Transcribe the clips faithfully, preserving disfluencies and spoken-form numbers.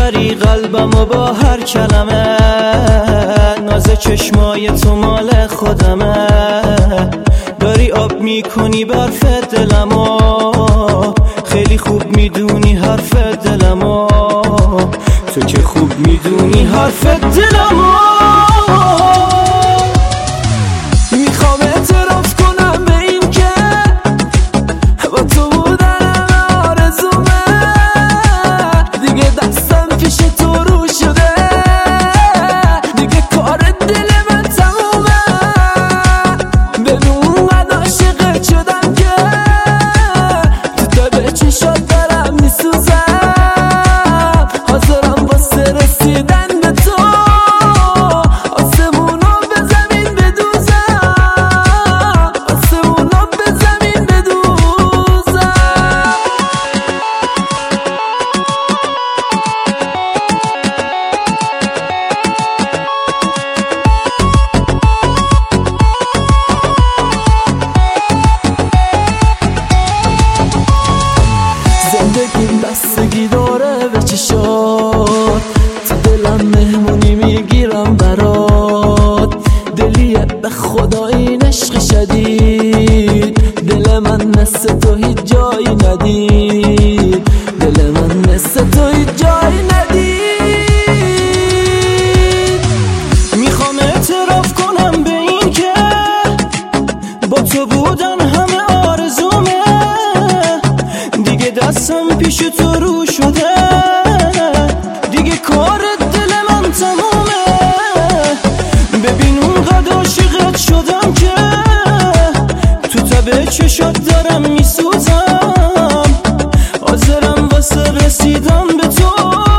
میبری قلبمو با هر کلمه، ناز چشمای تو مال خودمه، داری آب میکنی برف دلمو، خیلی خوب میدونی حرف دلمو، تو که خوب میدونی حرف دلمو. میخوام اعتراف کنم به این که با تو بودن آرزومه، دیگه دستم پیش تو رو شده، دیگه کار دل من تمومه، بدون قد عاشقت شدم که تو تبه چشات دارم میسوزم، حاضرم واسه رسیدن به تو آسمونو به زمین بدوزم، آسمونو به زمین بدوزم. زندگیم بستگی داره به چشات، تو دلم مهمونی میگیرم برات، دلیه به خدا این عشق شدید، دل من مثل تو هیچ جایی ندید، دل من مثل تو هیچ جایی ندید. میخوام اعتراف کنم به این که با تو بودن همه آرزومه، دیگه دستم پیش تو رو شده، دیگه کار دل من تمومه، ببین اونقدر عاشقت شدم که تو تبه چشات دارم میسوزم، حاضرم واسه رسیدم به تو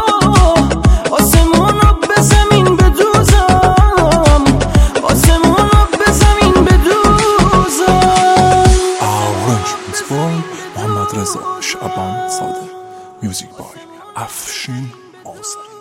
آسمونو به زمین بدوزم، آسمونو به زمین بدوزم. Arrangements by محمد رضا شعبان صادق. Music by افشین آذری.